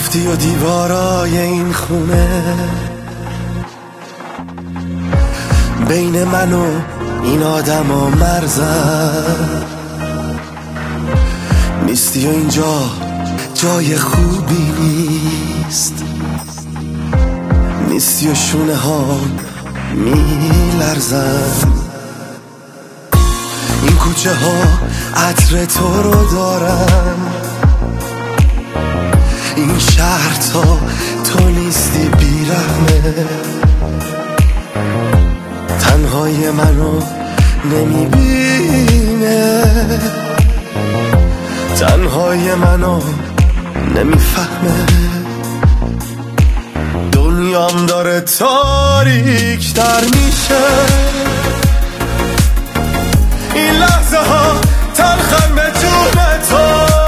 رفتی و دیوارای این خونه بین من و این آدم و مرزم نیستی و اینجا جای خوبی نیست، نیستی و شونه ها میلرزن. این کوچه ها عطر تو رو دارن، این شهر تا تو نیستی بیرحمه. تنهای منو نمیبینه، تنهای منو نمیفهمه. دنیام داره تاریک تر میشه، این لحظه ها تلخن به جون تو.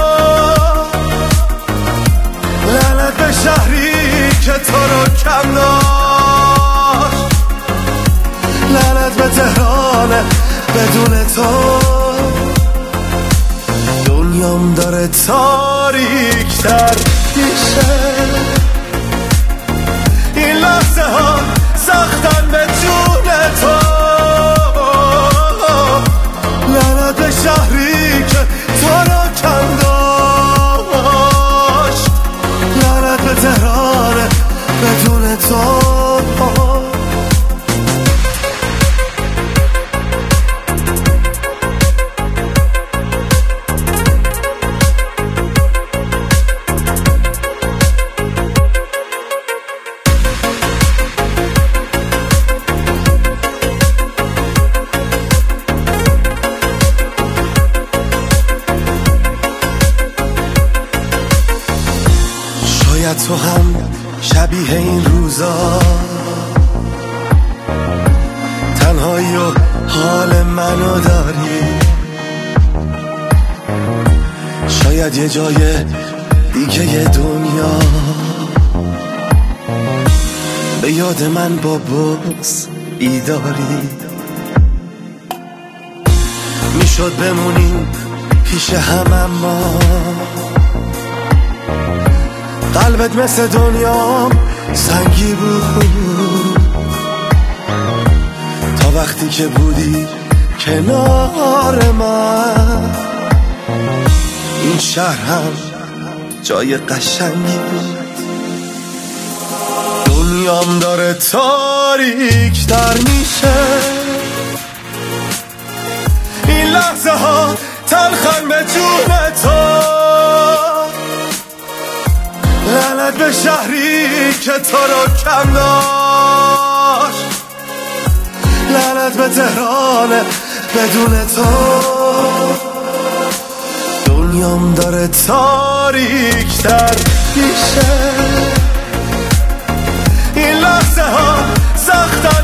لعنت به شهری که تو رو کم داشت، لعنت به تهران بدون تو. دنیام داره تاریک تر میشه، این لحظه ها سختن به جون تو. لعنت به شهری که تو رو کم داشت، لعنت به تهران بدون تو. تو هم شبیه این روزا، تنهایی و حال منو داری. شاید یه جای دیگه یه دنیا به یاد من با بغض بیداری. میشد بمونیم پیش هم اما قلبت مثل دنیام سنگی بود. تا وقتی که بودی کنار من، این شهر هم جای قشنگی بود. دنیام داره تاریک تر میشه، این لحظه ها تلخن به جون تو. لعنت به شهری که تو رو کم داشت، لعنت به تهران بدون تو. دنیام داره تاریک تر میشه، این لحظه ها سختن